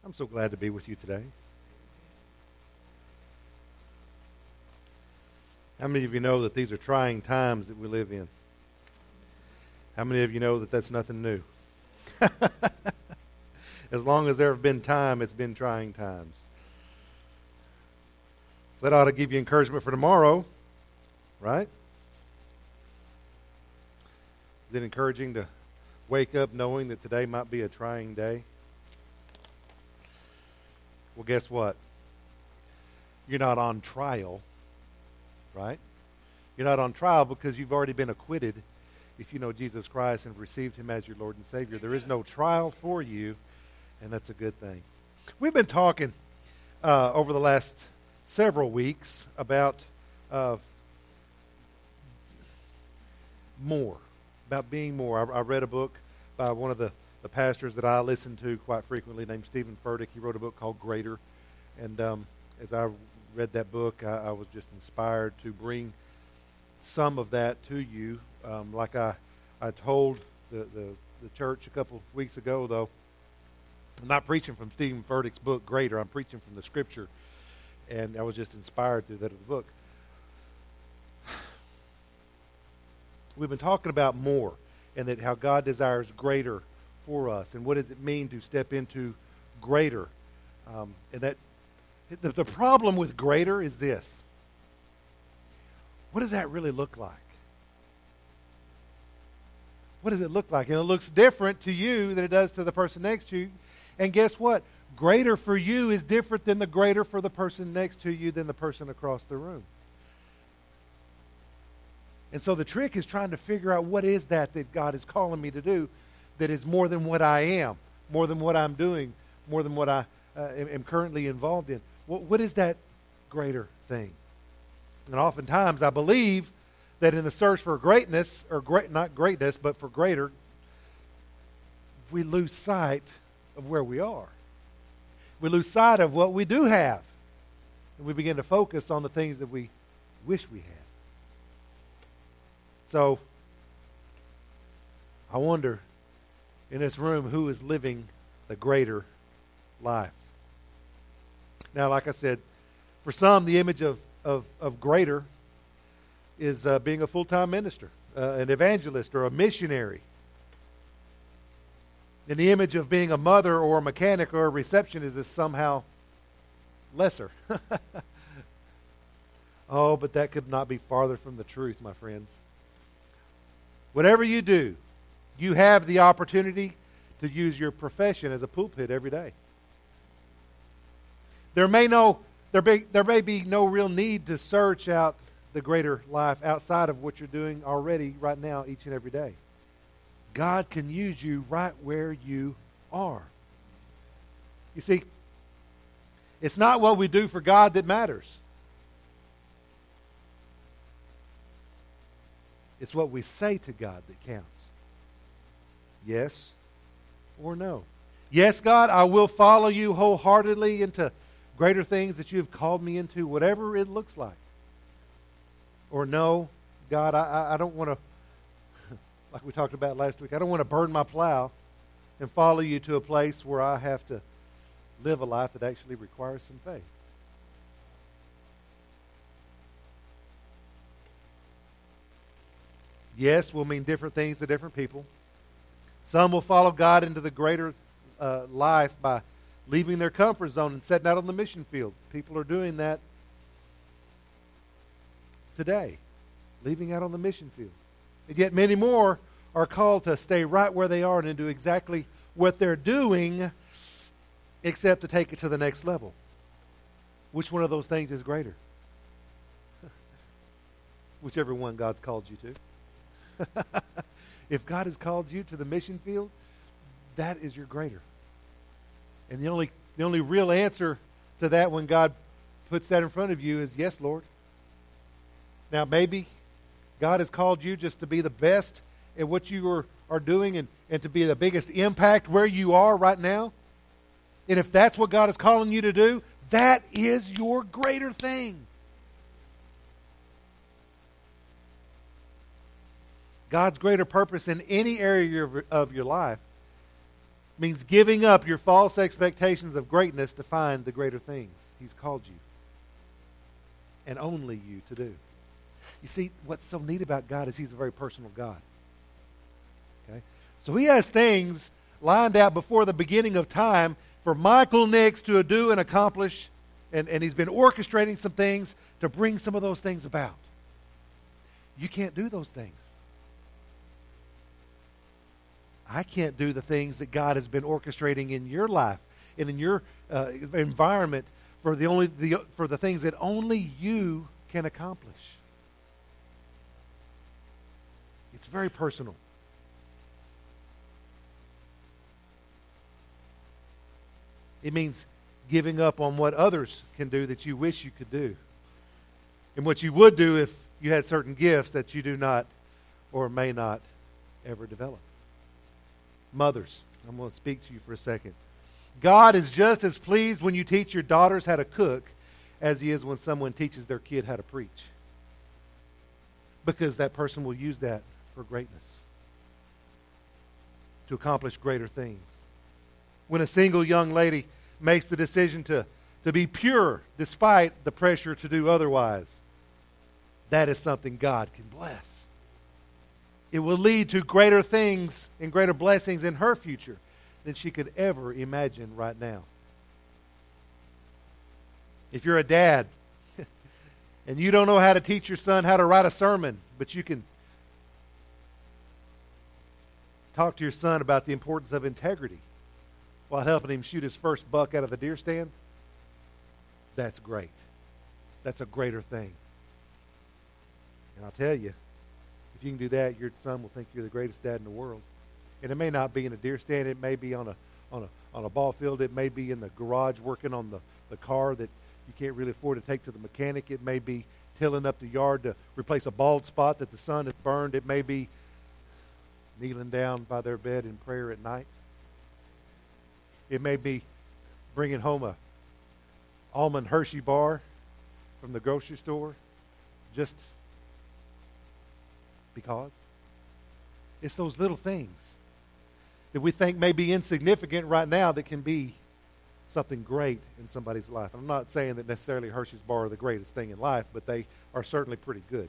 I'm so glad to be with you today. How many of you know that these are trying times that we live in? How many of you know that that's nothing new? As long as there have been time, it's been trying times. So that ought to give you encouragement for tomorrow, right? Is it encouraging to wake up knowing that today might be a trying day? Well, guess what? You're not on trial, right? You're not on trial because you've already been acquitted if you know Jesus Christ and received Him as your Lord and Savior. There is no trial for you, and that's a good thing. We've been talking over the last several weeks about more, about being more. I read a book by one of the pastors that I listen to quite frequently named Stephen Furtick. He wrote a book called Greater. And as I read that book, I was just inspired to bring some of that to you. Like I told the church a couple of weeks ago, though, I'm not preaching from Stephen Furtick's book, Greater. I'm preaching from the Scripture. And I was just inspired through that book. We've been talking about more and that how God desires greater for us. And what does it mean to step into greater? And that the problem with greater is this. What does that really look like? What does it look like? And it looks different to you than it does to the person next to you. And guess what? Greater for you is different than the greater for the person next to you than the person across the room. And so the trick is trying to figure out what is that God is calling me to do that is more than what I am, more than what I'm doing, more than what I am currently involved in. What is that greater thing? And oftentimes I believe that in the search for greatness, or not greatness, but for greater, we lose sight of where we are. We lose sight of what we do have. And we begin to focus on the things that we wish we had. So, I wonder in this room who is living the greater life. Now, like I said, for some, the image of greater is being a full-time minister, an evangelist, or a missionary. And the image of being a mother or a mechanic or a receptionist is somehow lesser. Oh, but that could not be farther from the truth, my friends. Whatever you do, you have the opportunity to use your profession as a pulpit every day. There may be no real need to search out the greater life outside of what you're doing already right now each and every day. God can use you right where you are. You see, it's not what we do for God that matters. It's what we say to God that counts. Yes or no. Yes, God, I will follow you wholeheartedly into greater things that you have called me into, whatever it looks like. Or no, God, I don't want to, like we talked about last week, I don't want to burn my plow and follow you to a place where I have to live a life that actually requires some faith. Yes will mean different things to different people. Some will follow God into the greater life by leaving their comfort zone and setting out on the mission field. People are doing that today, leaving out on the mission field. And yet many more are called to stay right where they are and to do exactly what they're doing, except to take it to the next level. Which one of those things is greater? Whichever one God's called you to. If God has called you to the mission field, that is your greater. And the only real answer to that when God puts that in front of you is, yes, Lord. Now, maybe God has called you just to be the best at what you are doing and to be the biggest impact where you are right now. And if that's what God is calling you to do, that is your greater thing. God's greater purpose in any area of your life means giving up your false expectations of greatness to find the greater things He's called you and only you to do. You see, what's so neat about God is He's a very personal God. Okay? So He has things lined out before the beginning of time for Michael Nix to do and accomplish, and He's been orchestrating some things to bring some of those things about. You can't do those things. I can't do the things that God has been orchestrating in your life and in your environment for the things that only you can accomplish. It's very personal. It means giving up on what others can do that you wish you could do. And what you would do if you had certain gifts that you do not or may not ever develop. Mothers, I'm going to speak to you for a second. God is just as pleased when you teach your daughters how to cook as He is when someone teaches their kid how to preach. Because that person will use that for greatness, to accomplish greater things. When a single young lady makes the decision to be pure despite the pressure to do otherwise, that is something God can bless. It will lead to greater things and greater blessings in her future than she could ever imagine right now. If you're a dad and you don't know how to teach your son how to write a sermon, but you can talk to your son about the importance of integrity while helping him shoot his first buck out of the deer stand, that's great. That's a greater thing. And I'll tell you, if you can do that, your son will think you're the greatest dad in the world. And it may not be in a deer stand. It may be on a ball field. It may be in the garage working on the car that you can't really afford to take to the mechanic. It may be tilling up the yard to replace a bald spot that the sun has burned. It may be kneeling down by their bed in prayer at night. It may be bringing home a almond Hershey bar from the grocery store just because. It's those little things that we think may be insignificant right now that can be something great in somebody's life. I'm not saying that necessarily Hershey's bar are the greatest thing in life, but they are certainly pretty good.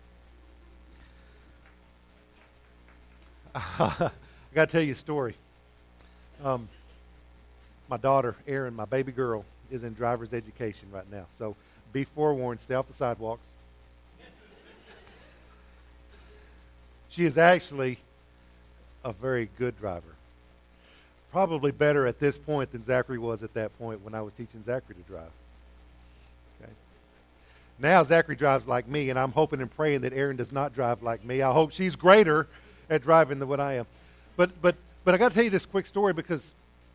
I got to tell you a story. My daughter, Erin, my baby girl, is in driver's education right now. So be forewarned, stay off the sidewalks. She is actually a very good driver. Probably better at this point than Zachary was at that point when I was teaching Zachary to drive. Okay. Now Zachary drives like me, and I'm hoping and praying that Erin does not drive like me. I hope she's greater at driving than what I am. But I got to tell you this quick story because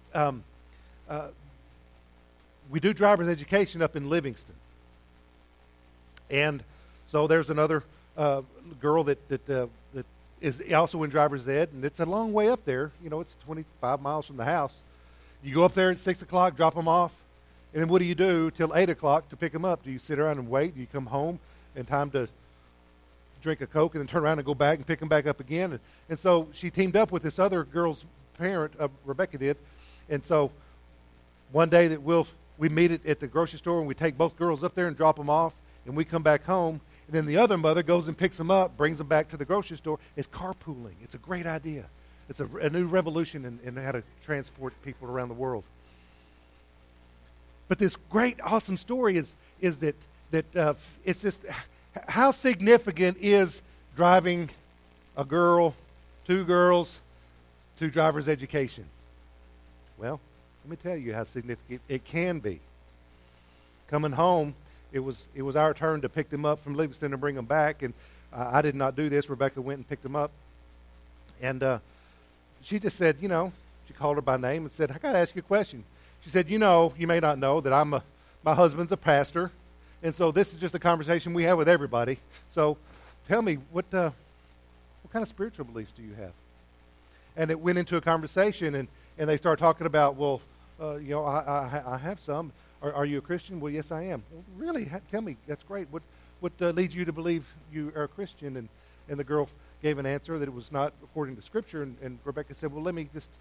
we do driver's education up in Livingston. And so there's another girl that is also in driver's ed, and it's a long way up there. You know, it's 25 miles from the house. You go up there at 6 o'clock, drop them off, and then what do you do till 8 o'clock to pick them up? Do you sit around and wait? Do you come home in time to drink a Coke and then turn around and go back and pick them back up again? And so she teamed up with this other girl's parent, Rebecca did, and so one day that we meet at the grocery store and we take both girls up there and drop them off, and we come back home. And then the other mother goes and picks them up, brings them back to the grocery store. It's carpooling. It's a great idea. It's a new revolution in how to transport people around the world. But this great, awesome story is that it's just how significant is driving a girl, two girls, to driver's education? Well, let me tell you how significant it can be. Coming home, it was our turn to pick them up from Livingston and bring them back, and I did not do this. Rebecca went and picked them up, and she just said, she called her by name and said, I got to ask you a question. She said, you may not know that my husband's a pastor, and so this is just a conversation we have with everybody. So tell me, what kind of spiritual beliefs do you have? And it went into a conversation, and they started talking about, well, I have some. Are you a Christian? Well, yes, I am. Well, really? Tell me. That's great. What leads you to believe you are a Christian? And the girl gave an answer that it was not according to Scripture. And Rebecca said, well, let me just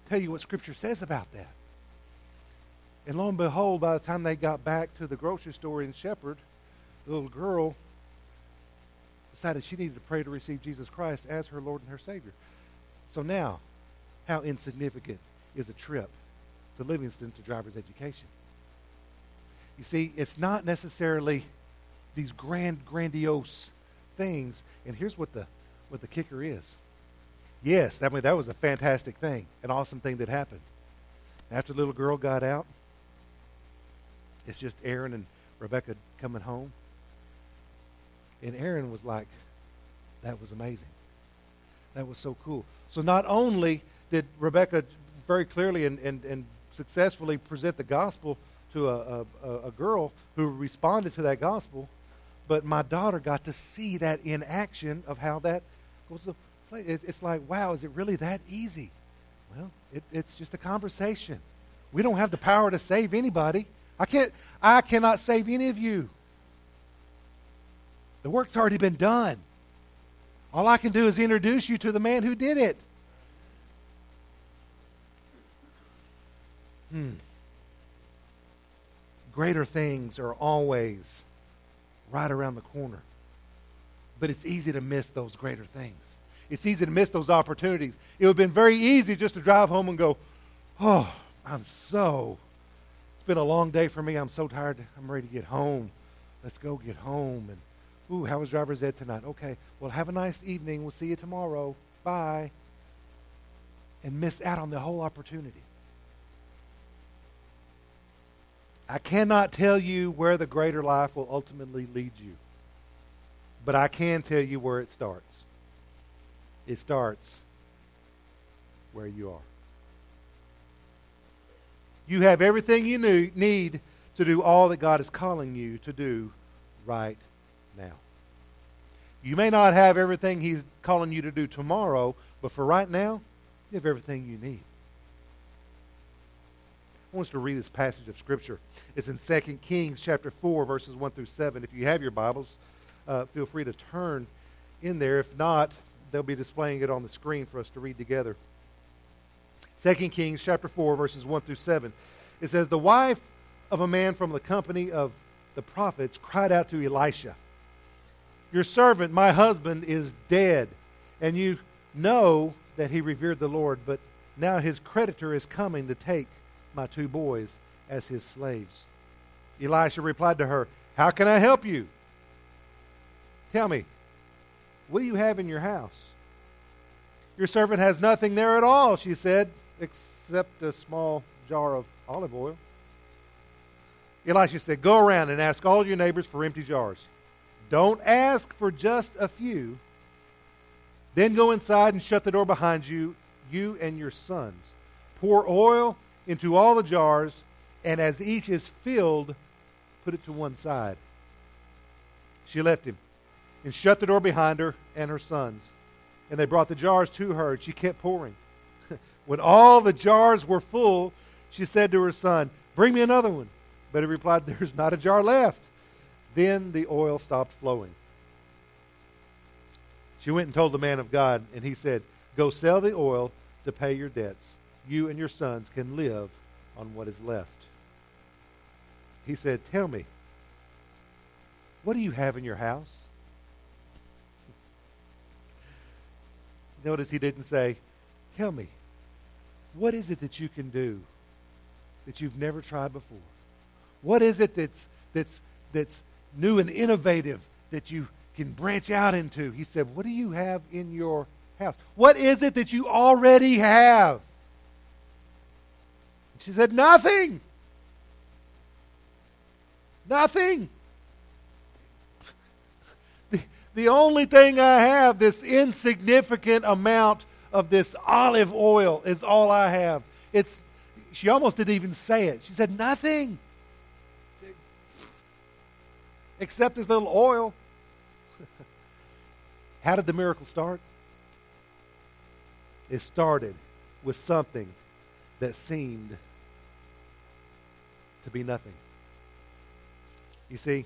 tell you what Scripture says about that. And lo and behold, by the time they got back to the grocery store in Shepherd, the little girl decided she needed to pray to receive Jesus Christ as her Lord and her Savior. So now, how insignificant is a trip to Livingston to driver's education? You see, it's not necessarily these grandiose things. And here's what the kicker is. Yes, that was a fantastic thing, an awesome thing that happened. After the little girl got out, it's just Aaron and Rebecca coming home. And Aaron was like, that was amazing. That was so cool. So not only did Rebecca very clearly and successfully present the gospel to a girl who responded to that gospel, but my daughter got to see that in action of how that was. It's like, wow, is it really that easy? Well, it's just a conversation. We don't have the power to save anybody. I cannot save any of you. The work's already been done. All I can do is introduce you to the man who did it. Greater things are always right around the corner. But it's easy to miss those greater things. It's easy to miss those opportunities. It would have been very easy just to drive home and go, oh, it's been a long day for me. I'm so tired. I'm ready to get home. Let's go get home. And, ooh, how was driver's ed tonight? Okay, well, have a nice evening. We'll see you tomorrow. Bye. And miss out on the whole opportunity. I cannot tell you where the greater life will ultimately lead you. But I can tell you where it starts. It starts where you are. You have everything you need to do all that God is calling you to do right now. You may not have everything He's calling you to do tomorrow, but for right now, you have everything you need. I want us to read this passage of Scripture. It's in 2 Kings chapter 4, verses 1 through 7. If you have your Bibles, feel free to turn in there. If not, they'll be displaying it on the screen for us to read together. 2 Kings chapter 4, verses 1 through 7. It says, the wife of a man from the company of the prophets cried out to Elisha, your servant, my husband, is dead, and you know that he revered the Lord, but now his creditor is coming to take my 2 boys as his slaves. Elisha replied to her, how can I help you? Tell me, what do you have in your house? Your servant has nothing there at all, she said, except a small jar of olive oil. Elisha said, go around and ask all your neighbors for empty jars. Don't ask for just a few. Then go inside and shut the door behind you, you and your sons. Pour oil into all the jars, and as each is filled, put it to one side. She left him and shut the door behind her and her sons. And they brought the jars to her, and she kept pouring. When all the jars were full, she said to her son, bring me another one. But he replied, there's not a jar left. Then the oil stopped flowing. She went and told the man of God, and he said, go sell the oil to pay your debts. You and your sons can live on what is left. He said, tell me, what do you have in your house? Notice he didn't say, tell me, what is it that you can do that you've never tried before? What is it that's new and innovative that you can branch out into? He said, what do you have in your house? What is it that you already have? She said, nothing. Nothing. The only thing I have, this insignificant amount of this olive oil, is all I have. She almost didn't even say it. She said, nothing. Except this little oil. How did the miracle start? It started with something that seemed to be nothing. You see,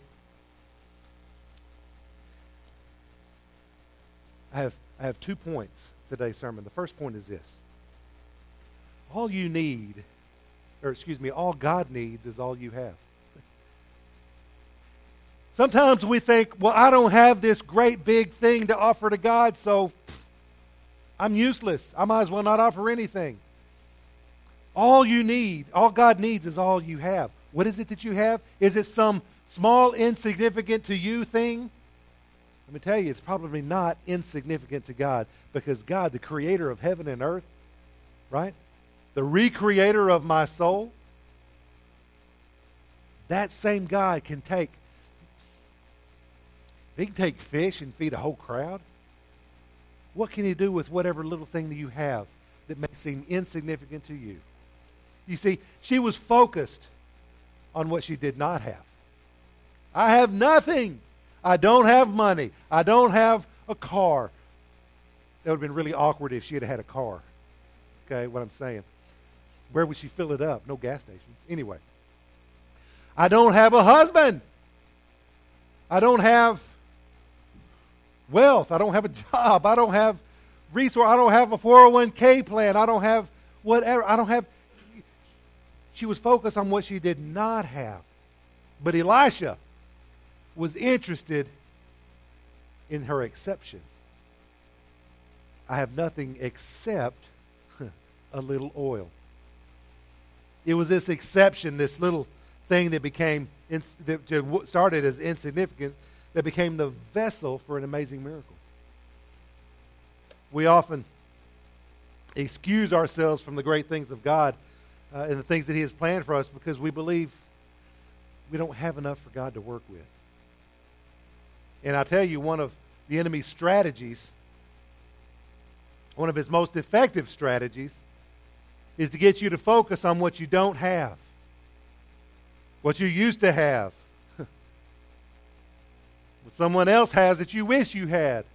I have 2 points today's sermon. The first point is this. all you need, all God needs is all you have. Sometimes we think, well, I don't have this great big thing to offer to God, so I'm useless. I might as well not offer anything. All you need, all God needs is all you have. What is it that you have? Is it some small, insignificant to you thing? Let me tell you, it's probably not insignificant to God, because God, the creator of heaven and earth, right? The recreator of my soul, that same God can take, he can take fish and feed a whole crowd. What can he do with whatever little thing that you have that may seem insignificant to you? You see, she was focused on what she did not have. I have nothing. I don't have money. I don't have a car. That would have been really awkward if she had had a car. Okay, what I'm saying. Where would she fill it up? No gas stations. Anyway. I don't have a husband. I don't have wealth. I don't have a job. I don't have resource. I don't have a 401k plan. I don't have whatever. I don't have. She was focused on what she did not have. But Elisha was interested in her exception. I have nothing except a little oil. It was this exception, this little thing that became, that started as insignificant, that became the vessel for an amazing miracle. We often excuse ourselves from the great things of God and the things that he has planned for us because we believe we don't have enough for God to work with. And I tell you, one of the enemy's strategies, one of his most effective strategies, is to get you to focus on what you don't have, what you used to have, what someone else has that you wish you had.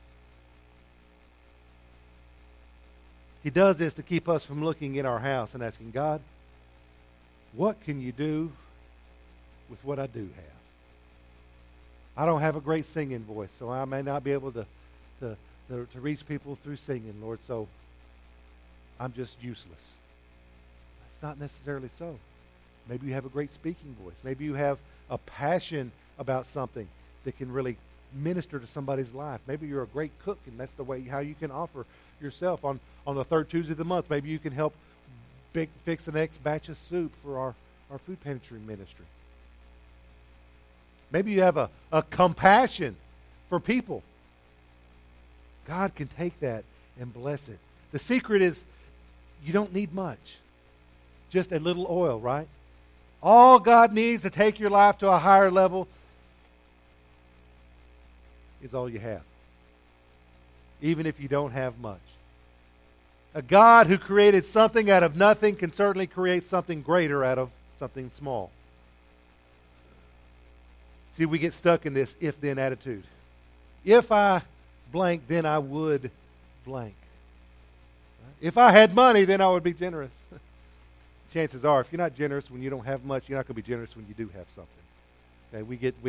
He does this to keep us from looking in our house and asking, God, what can you do with what I do have? I don't have a great singing voice, so I may not be able to reach people through singing, Lord, so I'm just useless. That's not necessarily so. Maybe you have a great speaking voice. Maybe you have a passion about something that can really minister to somebody's life. Maybe you're a great cook, and that's the way how you can offer yourself. On the third Tuesday of the month, maybe you can help fix the next batch of soup for our food pantry ministry. Maybe you have a compassion for people. God can take that and bless it. The secret is you don't need much. Just a little oil, right? All God needs to take your life to a higher level is all you have. Even if you don't have much. A God who created something out of nothing can certainly create something greater out of something small. See, we get stuck in this if-then attitude. If I blank, then I would blank. If I had money, then I would be generous. Chances are, if you're not generous when you don't have much, you're not going to be generous when you do have something. Okay,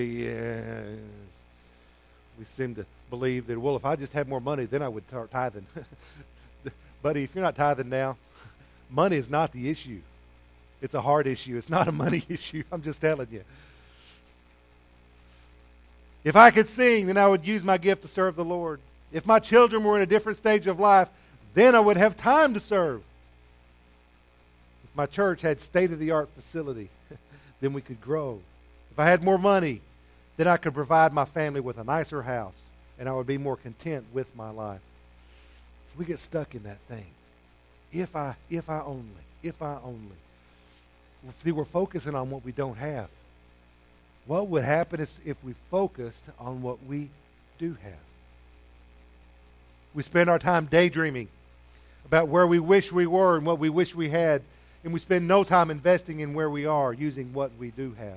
we seem to believe that, well, if I just had more money, then I would start tithing. Buddy, if you're not tithing now, money is not the issue. It's a heart issue. It's not a money issue. I'm just telling you. If I could sing, then I would use my gift to serve the Lord. If my children were in a different stage of life, then I would have time to serve. If my church had state-of-the-art facility, then we could grow. If I had more money, then I could provide my family with a nicer house, and I would be more content with my life. We get stuck in that thing. If I only. See, we're focusing on what we don't have. What would happen is if we focused on what we do have? We spend our time daydreaming about where we wish we were and what we wish we had, and we spend no time investing in where we are using what we do have.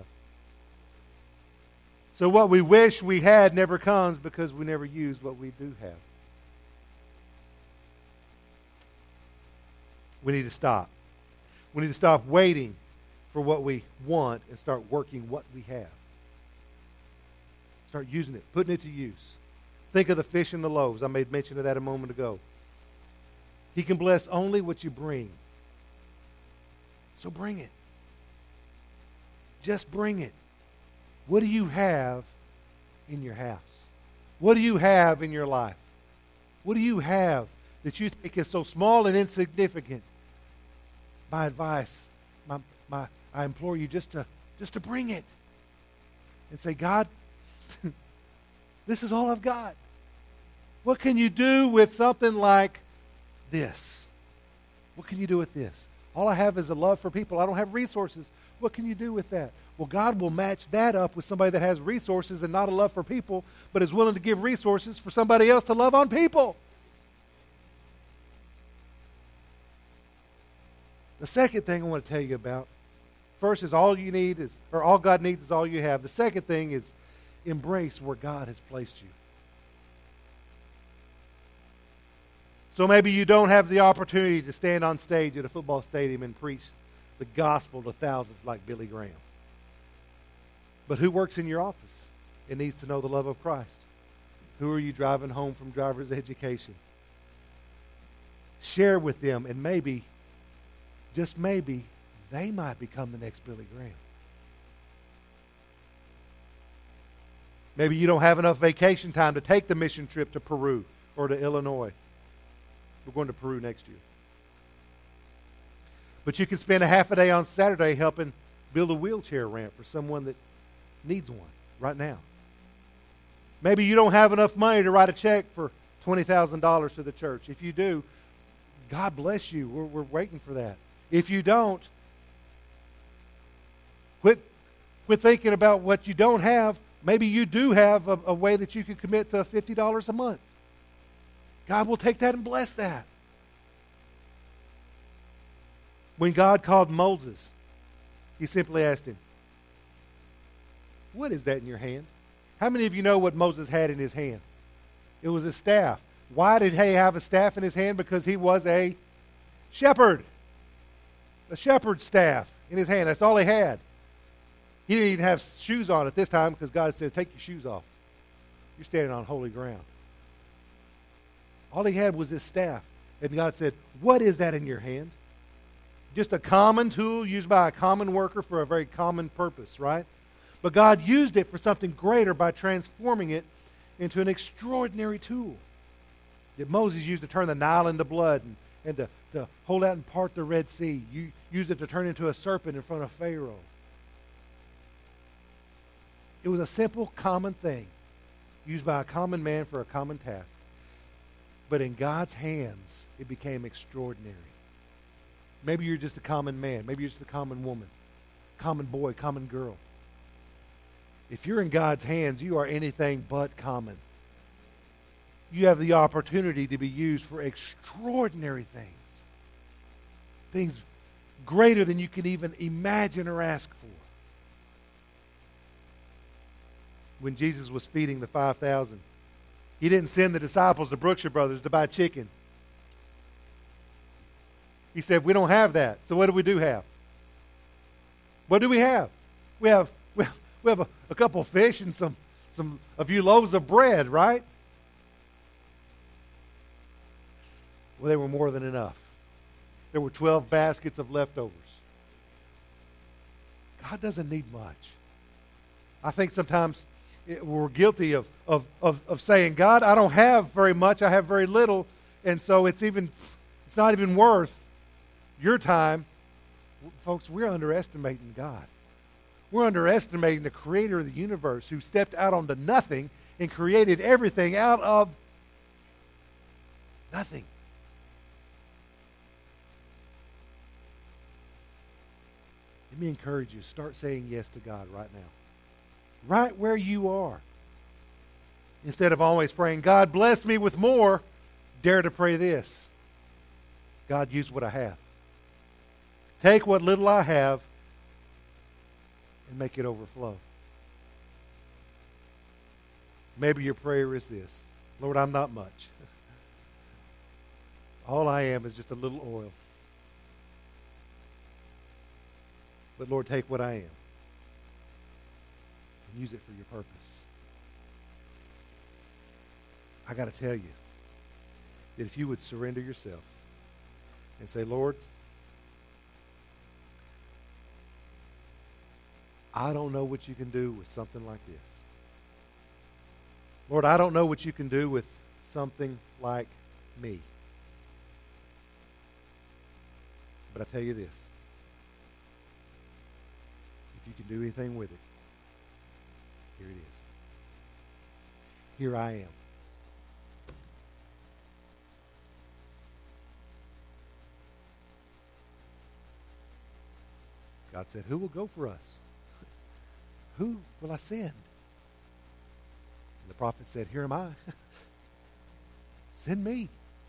So what we wish we had never comes because we never use what we do have. We need to stop. We need to stop waiting for what we want and start working what we have. Start using it, putting it to use. Think of the fish and the loaves. I made mention of that a moment ago. He can bless only what you bring. So bring it. Just bring it. What do you have in your house? What do you have in your life? What do you have that you think is so small and insignificant? My advice, I implore you just to bring it and say, God, this is all I've got. What can you do with something like this? What can you do with this? All I have is a love for people. I don't have resources. What can you do with that? Well, God will match that up with somebody that has resources and not a love for people, but is willing to give resources for somebody else to love on people. The second thing I want to tell you about, first is all you need is, or all God needs is all you have. The second thing is embrace where God has placed you. So maybe you don't have the opportunity to stand on stage at a football stadium and preach the gospel to thousands like Billy Graham. But who works in your office and needs to know the love of Christ? Who are you driving home from driver's education? Share with them, and maybe, just maybe, they might become the next Billy Graham. Maybe you don't have enough vacation time to take the mission trip to Peru or to Illinois. We're going to Peru next year. But you can spend a half a day on Saturday helping build a wheelchair ramp for someone that needs one right now. Maybe you don't have enough money to write a check for $20,000 to the church. If you do, God bless you. We're waiting for that. If you don't, quit thinking about what you don't have. Maybe you do have a way that you could commit to $50 a month. God will take that and bless that. When God called Moses, he simply asked him, "What is that in your hand?" How many of you know what Moses had in his hand? It was a staff. Why did he have a staff in his hand? Because he was a shepherd. A shepherd's staff in his hand. That's all he had. He didn't even have shoes on at this time because God said, "Take your shoes off. You're standing on holy ground." All he had was his staff. And God said, "What is that in your hand?" Just a common tool used by a common worker for a very common purpose, right? But God used it for something greater by transforming it into an extraordinary tool that Moses used to turn the Nile into blood and to hold out and part the Red Sea. You used it to turn into a serpent in front of Pharaoh. It was a simple, common thing used by a common man for a common task. But in God's hands, it became extraordinary. Maybe you're just a common man. Maybe you're just a common woman, common boy, common girl. If you're in God's hands, you are anything but common. You have the opportunity to be used for extraordinary things. Things greater than you can even imagine or ask for. When Jesus was feeding the 5,000, he didn't send the disciples to Brookshire Brothers to buy chicken. He said, "We don't have that. So what do we have? What do we have? We have a couple of fish and a few loaves of bread, right?" Well, they were more than enough. There were 12 baskets of leftovers. God doesn't need much. I think sometimes we're guilty of saying, "God, I don't have very much. I have very little, and so it's not even worth your time." Folks, we're underestimating God. We're underestimating the creator of the universe who stepped out onto nothing and created everything out of nothing. Let me encourage you, start saying yes to God right now. Right where you are. Instead of always praying, "God, bless me with more," dare to pray this: "God, use what I have. Take what little I have and make it overflow." Maybe your prayer is this: "Lord, I'm not much. All I am is just a little oil. But Lord, take what I am and use it for your purpose." I got to tell you that if you would surrender yourself and say, "Lord, I don't know what you can do with something like this. Lord, I don't know what you can do with something like me. But I tell you this. If you can do anything with it, here it is. Here I am. God said, who will go for us? Who will I send? And the prophet said, here am I. Send me.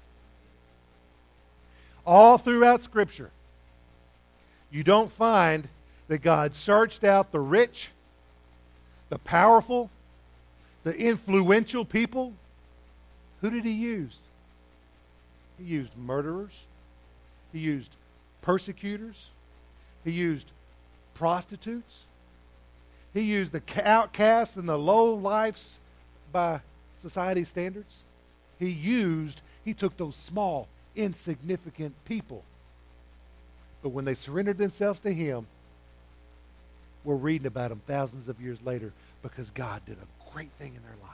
All throughout Scripture, you don't find that God searched out the rich, the powerful, the influential people. Who did he use? He used murderers. He used persecutors. He used prostitutes. He used the outcasts and the low lifes by society's standards. He took those small, insignificant people. But when they surrendered themselves to him, we're reading about them thousands of years later because God did a great thing in their life.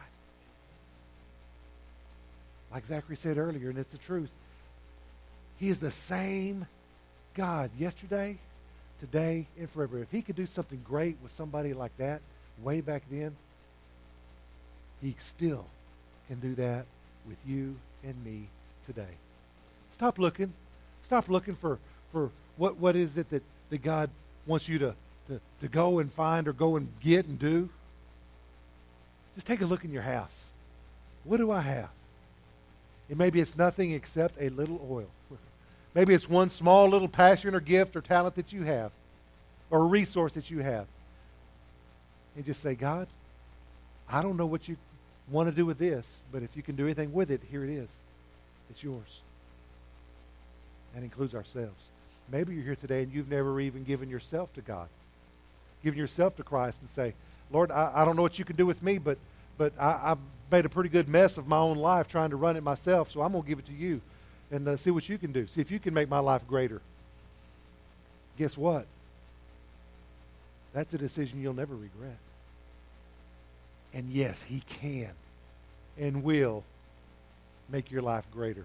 Like Zachary said earlier, and it's the truth, he is the same God yesterday, today, and forever. If he could do something great with somebody like that way back then, he still can do that with you and me today. Stop looking. Stop looking for what is it that God wants you to go and find or go and get and do. Just take a look in your house. What do I have? And maybe it's nothing except a little oil. Maybe it's one small little passion or gift or talent that you have or a resource that you have. And just say, God, I don't know what you want to do with this, but if you can do anything with it, here it is. It's yours. That includes ourselves. Maybe you're here today and you've never even given yourself to God. Given yourself to Christ and say, Lord, I don't know what you can do with me, but I've made a pretty good mess of my own life trying to run it myself, so I'm going to give it to you and see what you can do. See if you can make my life greater. Guess what? That's a decision you'll never regret. And yes, he can and will make your life greater.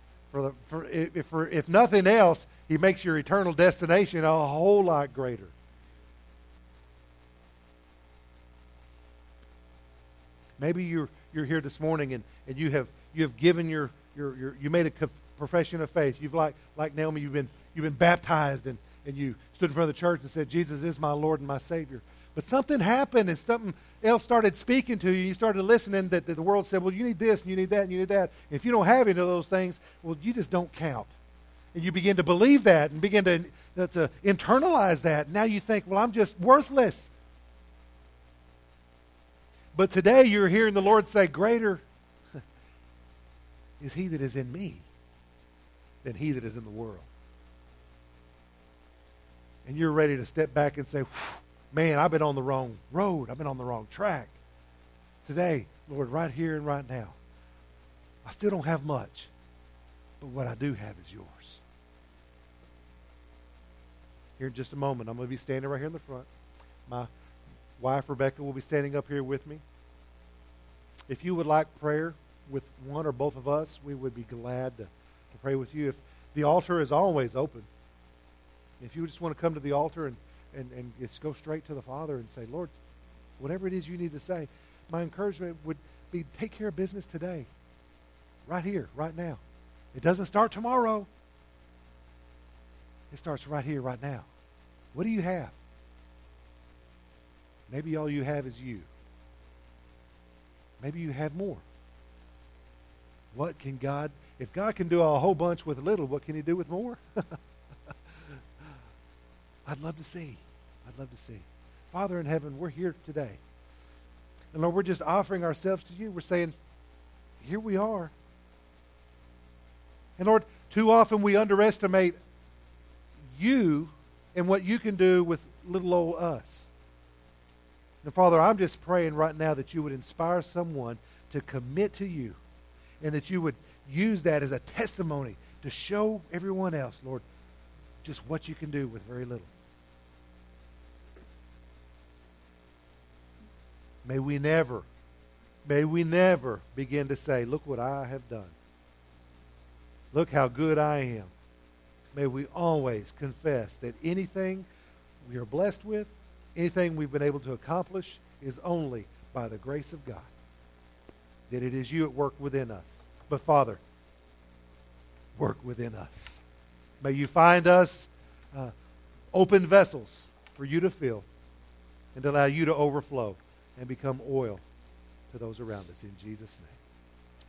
If nothing else, he makes your eternal destination a whole lot greater. Maybe you're here this morning and you have given you made a profession of faith. You've like Naomi, you've been baptized and you stood in front of the church and said, Jesus is my Lord and my Savior. But something happened and something else started speaking to you. You started listening that the world said, well, you need this and you need that and you need that. And if you don't have any of those things, well, you just don't count. And you begin to believe that and begin to internalize that. Now you think, well, I'm just worthless. But today you're hearing the Lord say, greater is he that is in me than he that is in the world. And you're ready to step back and say, man, I've been on the wrong road. I've been on the wrong track. Today, Lord, right here and right now, I still don't have much, but what I do have is yours. Here in just a moment, I'm going to be standing right here in the front. My wife, Rebecca, will be standing up here with me. If you would like prayer with one or both of us, we would be glad to pray with you. If the altar is always open, if you just want to come to the altar and just go straight to the Father and say, Lord, whatever it is you need to say, my encouragement would be take care of business today, right here, right now. It doesn't start tomorrow. It starts right here, right now. What do you have? Maybe all you have is you. Maybe you have more. What can God, if God can do a whole bunch with little, what can he do with more? I'd love to see. I'd love to see. Father in heaven, we're here today. And Lord, we're just offering ourselves to you. We're saying, here we are. And Lord, too often we underestimate you and what you can do with little old us. And Father, I'm just praying right now that you would inspire someone to commit to you and that you would use that as a testimony to show everyone else, Lord, just what you can do with very little. May we never begin to say, look what I have done. Look how good I am. May we always confess that anything we are blessed with, anything we've been able to accomplish, is only by the grace of God. That it is you at work within us. But Father, work within us. May you find us open vessels for you to fill and to allow you to overflow and become oil to those around us. In Jesus' name.